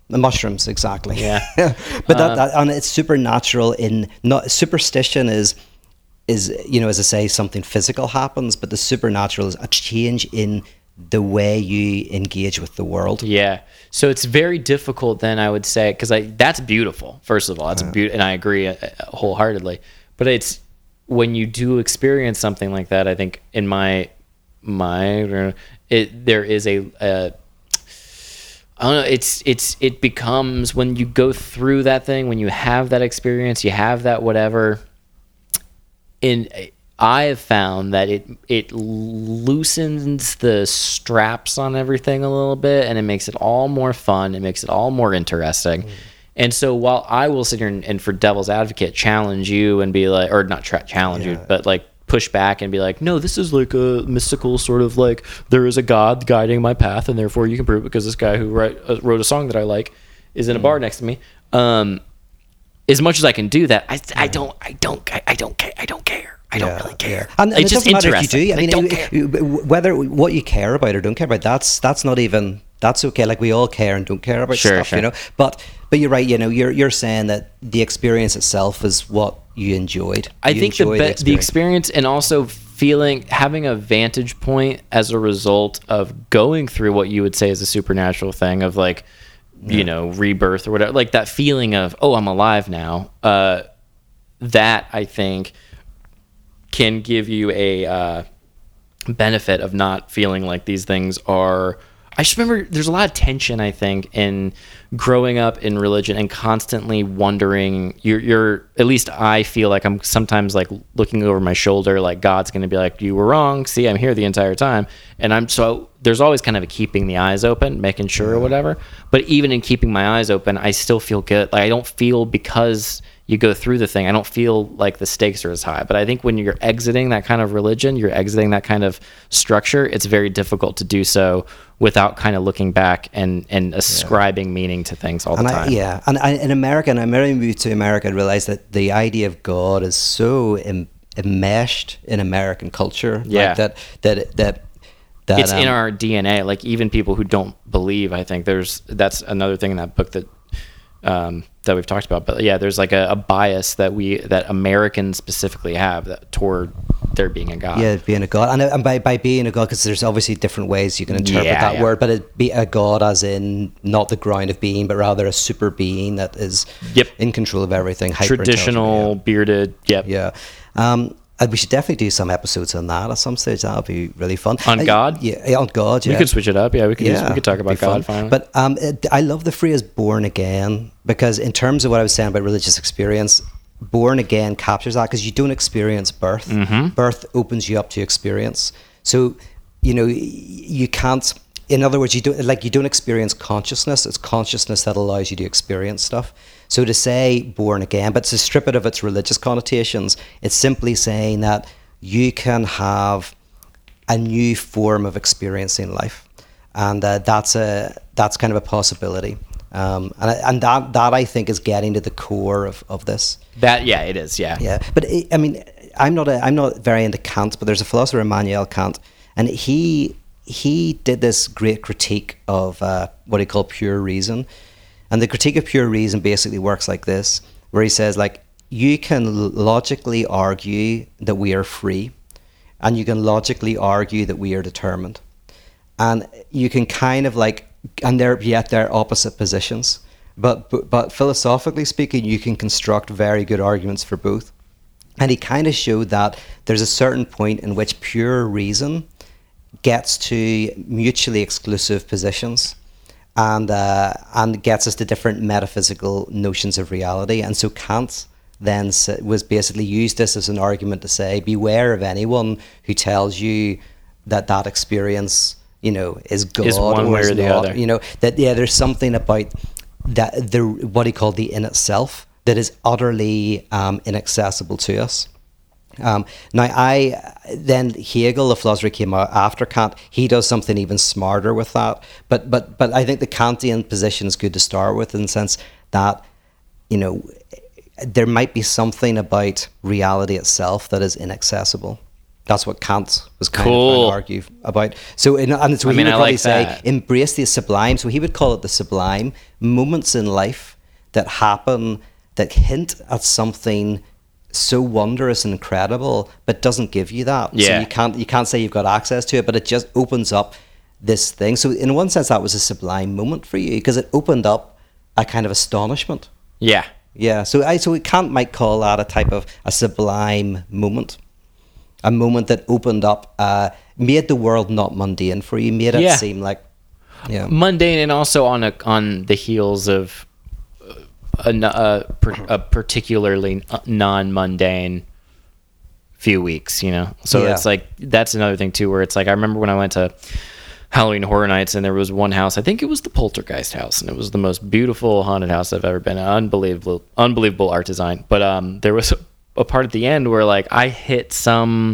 The mushrooms, exactly. Yeah. But that, that and it's supernatural in not superstition is is you know, as I say, something physical happens, but the supernatural is a change in the way you engage with the world. Yeah. So it's very difficult then, I would say, because I that's beautiful. First of all, that's Uh, a beaut, and I agree uh, wholeheartedly. But it's when you do experience something like that, I think in my my it there is a, a I don't know. It's it's it becomes when you go through that thing, when you have that experience, you have that whatever. In I have found that it it loosens the straps on everything a little bit, and it makes it all more fun. It makes it all more interesting. Mm. And so while I will sit here and, and for devil's advocate, challenge you and be like, or not tra- challenge yeah. you, but like push back and be like, no, this is like a mystical sort of like, there is a God guiding my path, and therefore you can prove it because this guy who write, uh, wrote a song that I like is in a mm. bar next to me. Um, as much as I can do that, I, I don't, I don't, I don't care. I don't care. I don't yeah, really care. Yeah. And, and it's it just doesn't matter if you do. I I mean, don't it, care. Whether what you care about or don't care about, that's that's not even that's okay. Like we all care and don't care about sure, stuff, sure. you know. But but you're right. You know, you're you're saying that the experience itself is what you enjoyed. I you think the, be- the experience. the experience and also feeling having a vantage point as a result of going through what you would say is a supernatural thing of like, yeah. you know, rebirth or whatever. Like that feeling of, oh, I'm alive now. Uh, that I think can give you a uh, benefit of not feeling like these things are. I just remember there's a lot of tension, I think, in growing up in religion and constantly wondering. You're, you're at least I feel like I'm sometimes like looking over my shoulder, like God's going to be like, "You were wrong. See, I'm here the entire time." And I'm so there's always kind of a keeping the eyes open, making sure or whatever. But even in keeping my eyes open, I still feel good. Like I don't feel because you go through the thing, I don't feel like the stakes are as high. But I think when you're exiting that kind of religion, you're exiting that kind of structure, it's very difficult to do so without kind of looking back and, and ascribing yeah. meaning to things all the and time. I, yeah, and I, in America, and I moved to America, I realized that the idea of God is so em- enmeshed in American culture. Yeah. Like that, that, that, that it's um, in our D N A. Like even people who don't believe, I think there's, that's another thing in that book that, um, that we've talked about, but yeah, there's like a, a bias that we that Americans specifically have that toward there being a God. Yeah, being a God, and, and by by being a God, because there's obviously different ways you can interpret yeah, that yeah. word, but it be a God as in not the ground of being, but rather a super being that is yep. in control of everything. Traditional, yeah. bearded. Yep. Yeah. Um, And we should definitely do some episodes on that at some stage. That would be really fun. On uh, God? Yeah, yeah, on God, yeah. We could switch it up. Yeah, we could, yeah, use, we could talk about God fun. finally. But um, it, I love the phrase born again, because in terms of what I was saying about religious experience, born again captures that, because you don't experience birth. Mm-hmm. Birth opens you up to experience. So, you know, you can't, in other words, you don't, like you don't experience consciousness. It's consciousness that allows you to experience stuff. So to say born again, but to strip it of its religious connotations, it's simply saying that you can have a new form of experiencing life, and uh, that's a that's kind of a possibility, um, and and that that I think is getting to the core of, of this. That yeah, it is. Yeah, yeah. But it, I mean, I'm not a, I'm not very into Kant, but there's a philosopher, Immanuel Kant, and he he did this great critique of uh, what he called pure reason, and the critique of pure reason basically works like this, where he says like, you can logically argue that we are free, and you can logically argue that we are determined. And you can kind of like, and they're yet they're opposite positions. But, but but philosophically speaking, you can construct very good arguments for both. And he kind of showed that there's a certain point in which pure reason gets to mutually exclusive positions, and uh, and gets us to different metaphysical notions of reality. And so Kant then was basically used this as an argument to say, beware of anyone who tells you that that experience, you know, is God is one or way is or the not. other. You know, that yeah, there's something about that the what he called the in itself that is utterly um, inaccessible to us. Um, now, I then Hegel, the philosopher, came out after Kant. He does something even smarter with that. But but but I think the Kantian position is good to start with, in the sense that, you know, there might be something about reality itself that is inaccessible, That's what Kant was kind Cool. of trying to argue about. So, in, and so I he mean, would I probably like say, that. embrace the sublime. So he would call it the sublime moments in life that happen that hint at something so wondrous and incredible, but doesn't give you that. So Yeah. you can't you can't say you've got access to it, but it just opens up this thing. So in one sense, that was a sublime moment for you because it opened up a kind of astonishment. Yeah. Yeah. So I so Kant might call that a type of a sublime moment. A moment that opened up, uh, made the world not mundane for you, made it Yeah. seem like, yeah, Mundane, and also on a on the heels of a, n- a, per- a particularly non-mundane few weeks, you know. So Yeah. it's like that's another thing too, where it's like I remember when I went to Halloween Horror Nights, and there was one house. I think it was the Poltergeist house, and it was the most beautiful haunted house I've ever been in. Unbelievable, unbelievable art design. But um, there was a, a part at the end where like I hit some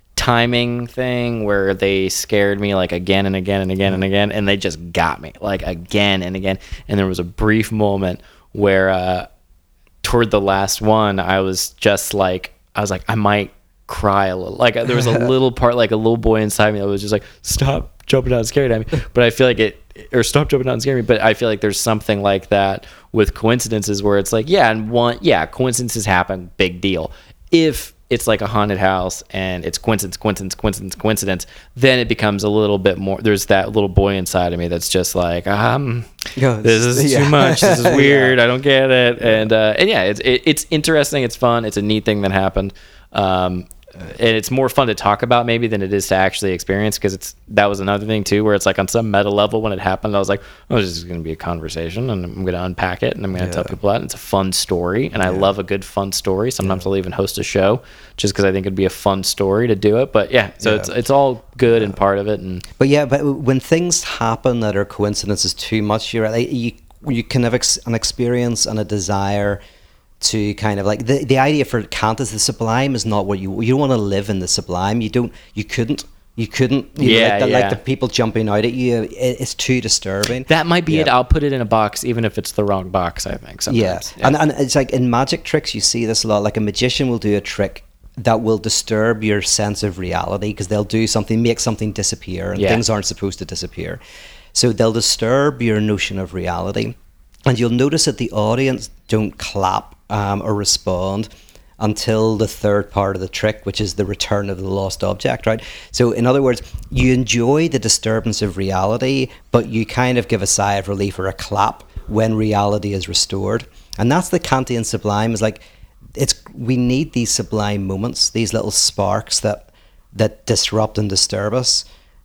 timing thing where they scared me like again and again and again and again, and they just got me like again and again. And there was a brief moment where uh, toward the last one, I was just like, I was like, I might cry a little. Like there was a little part, like a little boy inside me that was just like, stop jumping out and scaring at me. But I feel like it, or stop jumping out and scaring me. But I feel like there's something like that with coincidences where it's like, yeah, and one, yeah, coincidences happen, big deal. If it's like a haunted house and it's coincidence, coincidence, coincidence, coincidence, then it becomes a little bit more, there's that little boy inside of me that's just like, um, Yeah, this is yeah. too much. This is weird. Yeah. I don't get it. And, uh, and yeah, it's, it, it's interesting. It's fun. It's a neat thing that happened. Um, and it's more fun to talk about maybe than it is to actually experience, because it's that was another thing too, where it's like on some meta level when it happened, I was like, oh, this is going to be a conversation, and I'm going to unpack it, and I'm going to Yeah. tell people that. And it's a fun story, and I love a good fun story. Sometimes I'll even host a show just because I think it'd be a fun story to do it. But yeah, so Yeah. it's it's all good and part of it. And But yeah, but when things happen that are coincidences too much, you're like, you you can have ex- an experience and a desire to kind of like the the idea for Kant is the sublime is not what you you don't want to live in the sublime. You don't you couldn't you couldn't you know, Yeah, like, the, yeah. like the people jumping out at you. It, it's too disturbing. that might be Yeah. it. I'll put it in a box, even if it's the wrong box, I think. Yeah. Sometimes. And, and it's like in magic tricks, you see this a lot. Like a magician will do a trick that will disturb your sense of reality because they'll do something, make something disappear, and Yeah. things aren't supposed to disappear. So they'll disturb your notion of reality. And you'll notice that the audience don't clap um, or respond until the third part of the trick, which is the return of the lost object, right? So in other words, you enjoy the disturbance of reality, but you kind of give a sigh of relief or a clap when reality is restored. And that's the Kantian sublime, is like, it's we need these sublime moments, these little sparks that that disrupt and disturb us.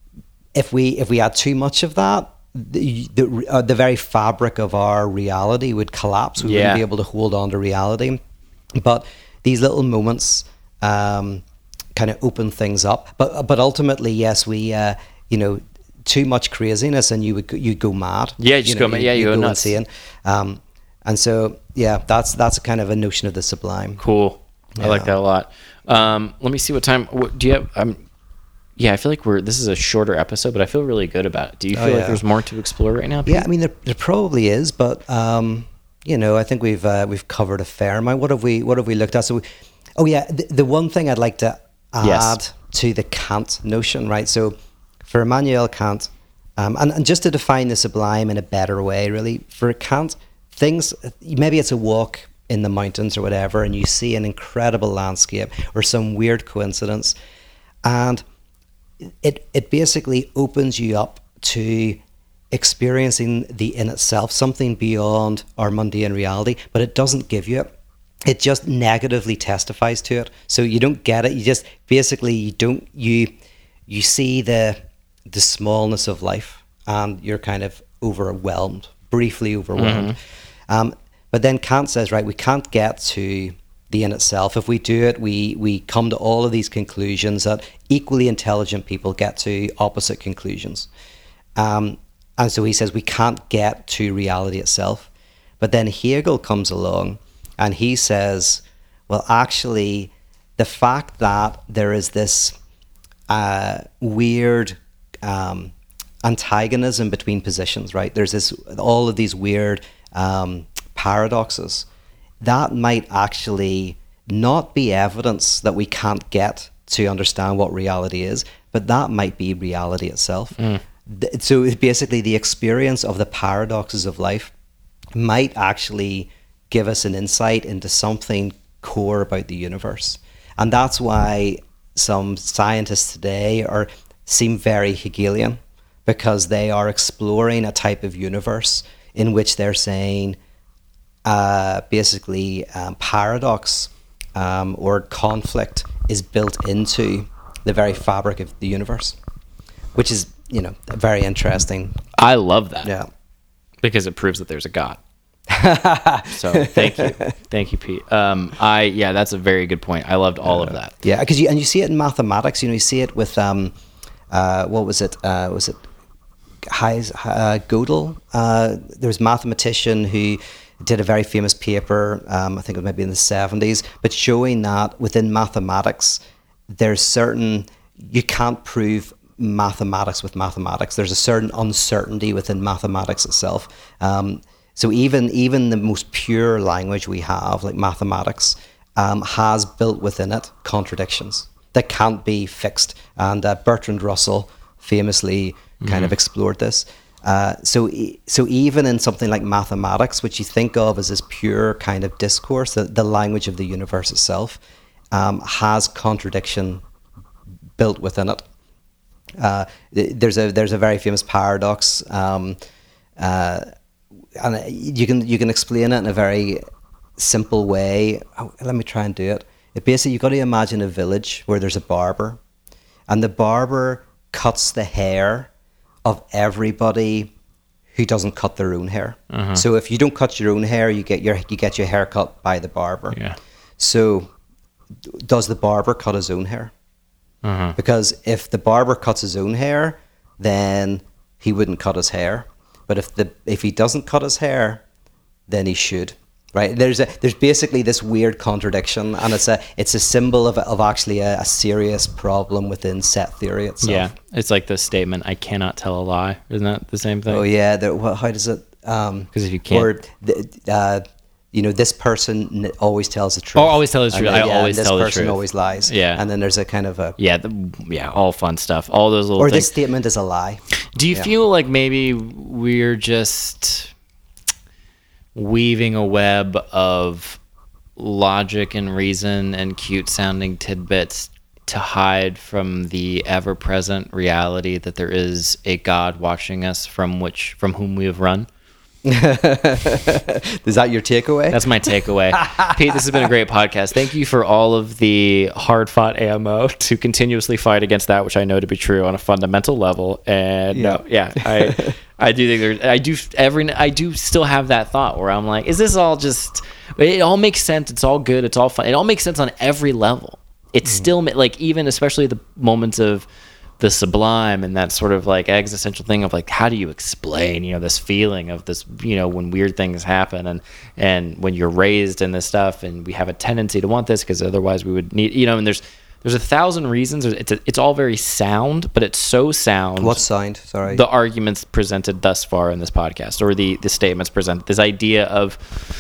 If we if we had too much of that, the the, uh, the very fabric of our reality would collapse. We Yeah. wouldn't be able to hold on to reality. But these little moments um, kind of open things up. But but ultimately, yes, we uh, you know too much craziness and you would go- you'd go mad. Yeah, you just go ma- yeah, you you'd go nuts. insane. Um, and so yeah, that's that's a kind of a notion of the sublime. Cool. I like Yeah. that a lot. Um, let me see what time. What, do you have? Um, yeah, I feel like we're. This is a shorter episode, but I feel really good about it. Do you Oh, feel like yeah. there's more to explore right now? Pete? Yeah, I mean there, there probably is, but um, you know, I think we've uh, we've covered a fair amount. What have we What have we looked at? So, we, oh yeah, the, the one thing I'd like to add Yes. to the Kant notion, right? So, for Immanuel Kant, um, and and just to define the sublime in a better way, really, for Kant, things maybe it's a walk in the mountains or whatever, and you see an incredible landscape or some weird coincidence, and it it basically opens you up to experiencing the in itself, something beyond our mundane reality, but it doesn't give you it. It just negatively testifies to it. So you don't get it. You just basically you don't you you see the the smallness of life and you're kind of overwhelmed, briefly overwhelmed. Um, but then Kant says, right, we can't get to the in itself. If we do it, we we come to all of these conclusions that equally intelligent people get to opposite conclusions. Um, and so he says we can't get to reality itself. But then Hegel comes along and he says, well, actually, the fact that there is this uh, weird um, antagonism between positions, right? There's this all of these weird um, paradoxes that might actually not be evidence that we can't get to understand what reality is, but that might be reality itself. Mm. Th- so it's basically the experience of the paradoxes of life might actually give us an insight into something core about the universe. And that's why some scientists today are seem very Hegelian, because they are exploring a type of universe in which they're saying uh, basically um, paradox um, or conflict is built into the very fabric of the universe, which is, you know, very interesting. I love that. Yeah. Because it proves that there's a God. So thank you. Thank you, Pete. Um, I, yeah, that's a very good point. I loved all uh, of that. Yeah. Because you, and you see it in mathematics, you know, you see it with, um, uh, what was it? Uh, was it Heis, uh, Gödel? Uh, there was a mathematician who did a very famous paper, um, I think it was maybe in the seventies, but showing that within mathematics, there's certain, you can't prove mathematics with mathematics. There's a certain uncertainty within mathematics itself. Um, so even even the most pure language we have, like mathematics, um, has built within it contradictions that can't be fixed. And uh, Bertrand Russell famously mm-hmm. kind of explored this. Uh, so, so even in something like mathematics, which you think of as this pure kind of discourse, the, the language of the universe itself, um, has contradiction built within it. Uh, there's a there's a very famous paradox, um, uh, and you can you can explain it in a very simple way. Oh, let me try and do it. It basically, you've got to imagine a village where there's a barber, and the barber cuts the hair of everybody who doesn't cut their own hair. Uh-huh. So if you don't cut your own hair, you get your you get your hair cut by the barber. Yeah. So does the barber cut his own hair? Uh-huh. Because if the barber cuts his own hair, then he wouldn't cut his hair. But if the if he doesn't cut his hair, then he should. Right? There's a there's basically this weird contradiction, and it's a it's a symbol of of actually a, a serious problem within set theory itself. Yeah, it's like the statement, "I cannot tell a lie." Isn't that the same thing? Oh yeah. There, well, how does it? Because um, if you can't, or uh, you know, this person always tells the truth. Oh, always tell the truth. And, I yeah, always tell the truth. This person always lies. Yeah. And then there's a kind of a yeah, the, yeah, all fun stuff. All those little or things. this statement is a lie. Do you yeah. feel like maybe we're just weaving a web of logic and reason and cute sounding tidbits to hide from the ever-present reality that there is a God watching us from which from whom we have run? Is that your takeaway? That's my takeaway. Pete, this has been a great podcast. Thank you for all of the hard-fought ammo to continuously fight against that, which I know to be true on a fundamental level. And yeah, no, yeah I I do think there I do every I do still have that thought where I'm like, is this all just it all makes sense, it's all good, it's all fun. It all makes sense on every level. It's mm. still like, even especially the moments of the sublime and that sort of like existential thing of like, how do you explain, you know, this feeling of this, you know, when weird things happen and and when you're raised in this stuff and we have a tendency to want this because otherwise we would need, you know, and there's there's a thousand reasons. It's a, it's all very sound, but it's so sound. What sound? Sorry. The arguments presented thus far in this podcast, or the the statements presented. This idea of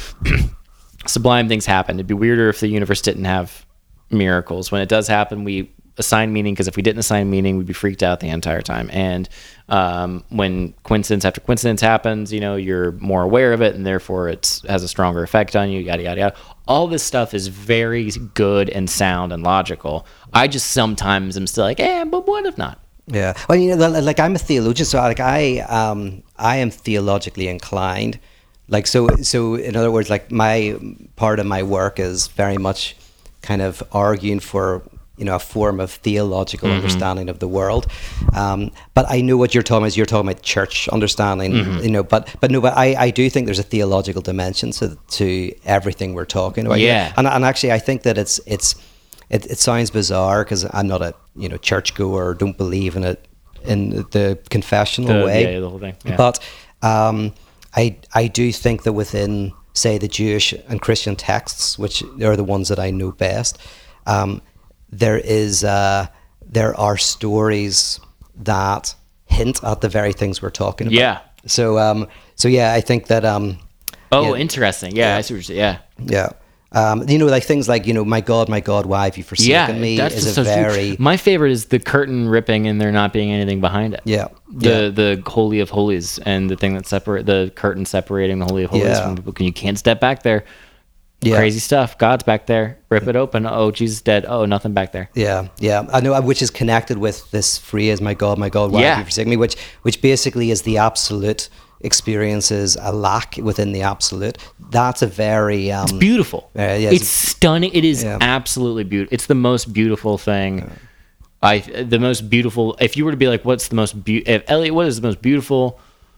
sublime things happen. It'd be weirder if the universe didn't have miracles. When it does happen, we assign meaning, because if we didn't assign meaning, we'd be freaked out the entire time. And um, when coincidence after coincidence happens, you know, you're more aware of it, and therefore it has a stronger effect on you, yada, yada, yada. All this stuff is very good and sound and logical. I just sometimes am still like, eh, but what if not? Yeah. Well, you know, like I'm a theologian, so like I, um, I am theologically inclined. Like, so, so in other words, like my part of my work is very much kind of arguing for, you know, a form of theological mm-hmm. understanding of the world. Um, but I know what you're talking about. You're talking about church understanding, mm-hmm. you know, but, but no, but I, I do think there's a theological dimension to, to everything we're talking about. Yeah. And, and actually I think that it's, it's, it, it sounds bizarre because I'm not a, you know, churchgoer or don't believe in it in the confessional the, way. Yeah, the whole thing. Yeah. But, um, I, I do think that within, say, the Jewish and Christian texts, which are the ones that I know best, um, there is uh, there are stories that hint at the very things we're talking about. Yeah. So um, so yeah, I think that. Um, oh, yeah, interesting. Yeah, yeah, I see what you're saying. Yeah. Yeah. Um, you know, like things like, you know, my God, my God, why have you forsaken Yeah, me? that's Is a so true. very My favorite is the curtain ripping and there not being anything behind it. yeah, The yeah, the Holy of Holies and the thing that separate the curtain separating the Holy of Holies Yeah. from the book. And you can't step back there. yeah. Crazy stuff. God's back there. Rip it open. Oh, Jesus dead. Oh, nothing back there. Yeah, yeah, I know, which is connected with this phrase, "My God, my God, why Yeah. have you forsaken me?" Which, which basically is the absolute experiences a lack within the absolute. That's a very um, Beautiful. Uh, yeah, it's it's- stunning. It is Yeah. absolutely beautiful. It's the most beautiful thing. I the most beautiful. If you were to be like, what's the most beautiful? Elliot, what is the most beautiful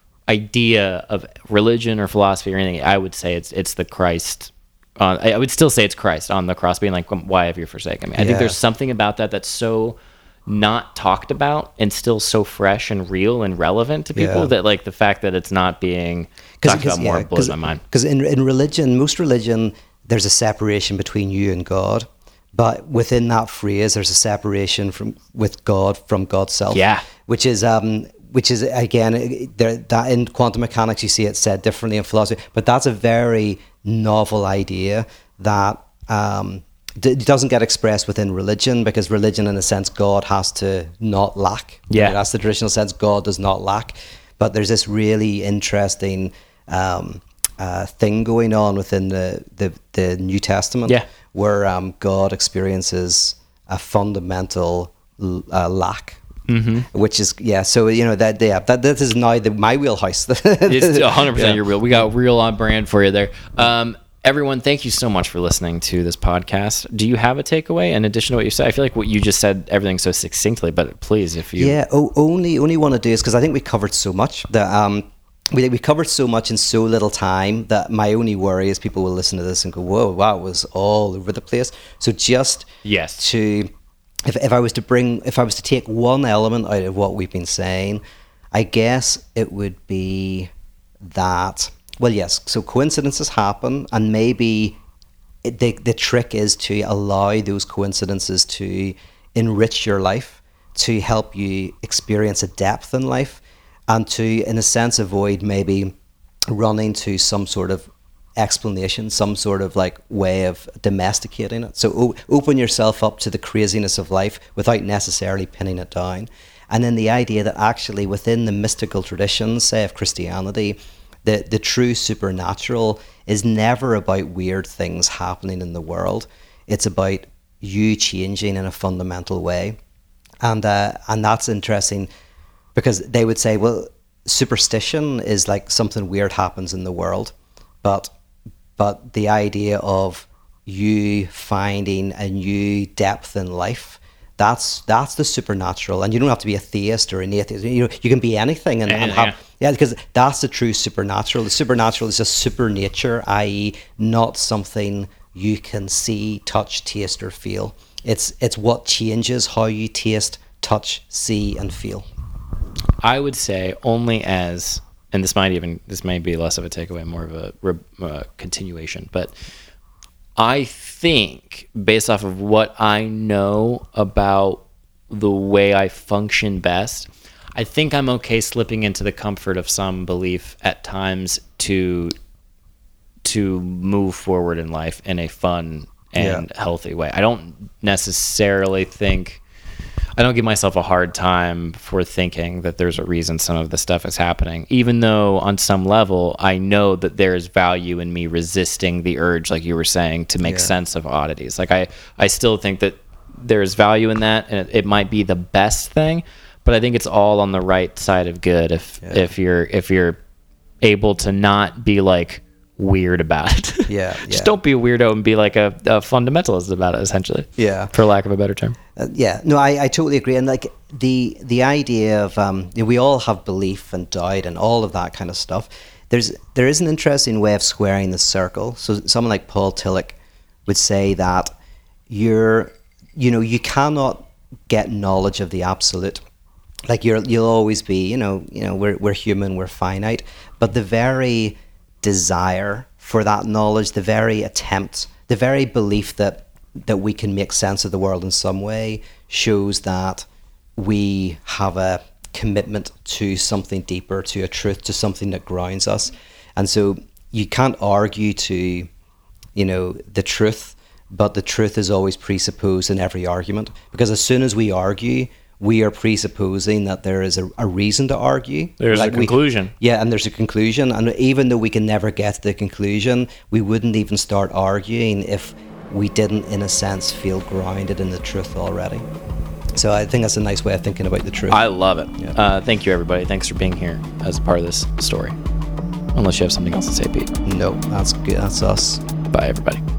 idea of religion or philosophy or anything? I would say it's it's the Christ. Uh, I I would still say it's Christ on the cross, being like, "Why have you forsaken me?" I think Yeah. there's something about that that's so not talked about and still so fresh and real and relevant to people Yeah. that like the fact that it's not being talked about more blows my mind. Because in, in religion, most religion, there's a separation between you and God. But within that phrase, there's a separation from with God from God's self. Yeah. Which is um, which is again there, that in quantum mechanics you see it said differently in philosophy, but that's a very novel idea that um, d- doesn't get expressed within religion, because religion, in a sense, God has to not lack. Yeah. That's the traditional sense. God does not lack. But there's this really interesting um, uh, thing going on within the, the, the New Testament, Yeah. where um, God experiences a fundamental l- uh, lack. Mm-hmm. Which is yeah, so you know that yeah, that this is now the my wheelhouse. It's one hundred percent Yeah. your real. We got real on brand for you there. Um, everyone, thank you so much for listening to this podcast. Do you have a takeaway in addition to what you said? I feel like what you just said, everything so succinctly, but please, if you... Yeah, oh, only only want to do is because I think we covered so much that um we we covered so much in so little time that my only worry is people will listen to this and go, whoa, wow, it was all over the place. So just Yes. to if if I was to bring if I was to take one element out of what we've been saying, I guess it would be that, well, yes, so coincidences happen, and maybe it, the the trick is to allow those coincidences to enrich your life, to help you experience a depth in life, and to, in a sense, avoid maybe running to some sort of explanation, some sort of like way of domesticating it. So o- open yourself up to the craziness of life without necessarily pinning it down. And then the idea that actually within the mystical traditions, say of Christianity, the, the true supernatural is never about weird things happening in the world. It's about you changing in a fundamental way. And uh, and that's interesting, because they would say, well, superstition is like something weird happens in the world, but but the idea of you finding a new depth in life, that's that's the supernatural. And you don't have to be a theist or an atheist. You know, you can be anything and, and have yeah, because that's the true supernatural. The supernatural is just super nature, that is, not something you can see, touch, taste, or feel. It's it's what changes how you taste, touch, see, and feel. I would say only as, and this might even, this may be less of a takeaway, more of a uh, continuation, but I think based off of what I know about the way I function best, I think I'm okay slipping into the comfort of some belief at times to to move forward in life in a fun and Yeah. healthy way. I don't necessarily think, I don't give myself a hard time for thinking that there's a reason some of this stuff is happening, even though on some level I know that there's value in me resisting the urge, like you were saying, to make Yeah. sense of oddities. Like I, I still think that there's value in that, and it, it might be the best thing, but I think it's all on the right side of good if Yeah. if you're if you're able to not be like weird about it. Yeah, Just yeah. don't be a weirdo and be like a, a fundamentalist about it, essentially. Yeah. For lack of a better term. Uh, yeah, no, I, I totally agree. And like the the idea of um, you know, we all have belief and doubt and all of that kind of stuff. There's there is an interesting way of squaring the circle. So someone like Paul Tillich would say that you're you know you cannot get knowledge of the absolute. Like you're you'll always be you know you know we're we're human, we're finite, but the very desire for that knowledge, the very attempt, the very belief that that we can make sense of the world in some way shows that we have a commitment to something deeper, to a truth, to something that grounds us. And so you can't argue to you know, the truth, but the truth is always presupposed in every argument. Because as soon as we argue, we are presupposing that there is a, a reason to argue. There's like a conclusion. We, yeah, and there's a conclusion. And even though we can never get to the conclusion, we wouldn't even start arguing if we didn't, in a sense, feel grounded in the truth already. So I think that's a nice way of thinking about the truth. I love it. Yeah. Uh, thank you, everybody. Thanks for being here as a part of this story. Unless you have something else to say, Pete. No, that's good. That's us. Bye, everybody.